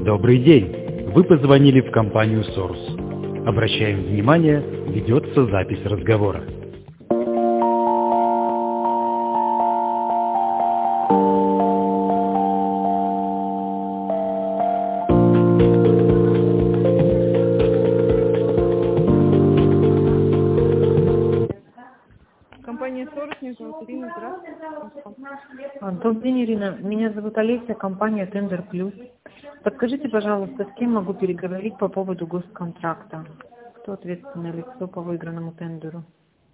Добрый день! Вы позвонили в компанию Source. Обращаем внимание, ведется запись разговора. Компания Source, меня зовут Ирина, здравствуйте. Добрый день, Ирина. Меня зовут Олеся, компания Tender Plus. Подскажите, пожалуйста, с кем могу переговорить по поводу госконтракта? Кто ответственное лицо по выигранному тендеру?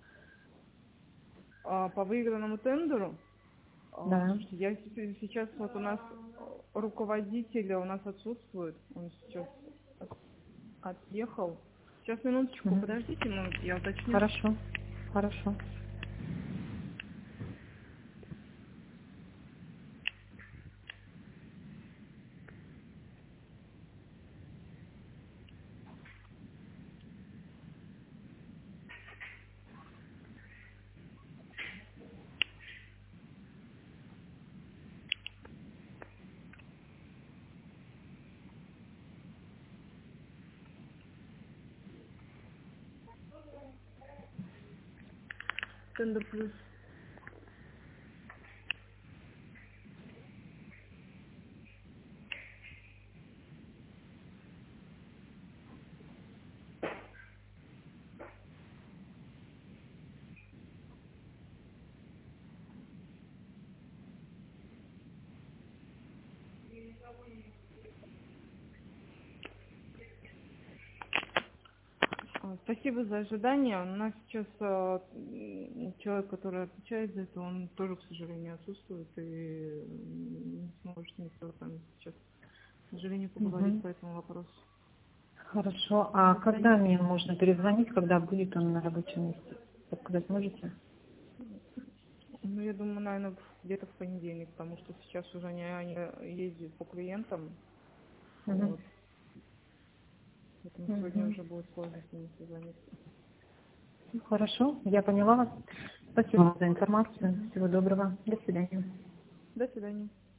По выигранному тендеру? Да. Слушайте, я сейчас вот у нас руководитель у нас отсутствует, он сейчас отъехал. Сейчас минуточку, подождите минутку, я уточню. Хорошо, хорошо. Tender Plus. Спасибо за ожидание. У нас сейчас человек, который отвечает за это, он тоже, к сожалению, отсутствует и не сможет никто там сейчас, к сожалению, поговорить по этому вопросу. Хорошо. А когда мне можно перезвонить, когда будет он на рабочем месте? Подсказать можете? Ну, я думаю, наверное, где-то в понедельник, потому что сейчас уже они ездят по клиентам. Вот. Поэтому сегодня уже будет сложно с ними созвониться. Хорошо, я поняла вас. Спасибо за информацию. Всего доброго. До свидания. До свидания.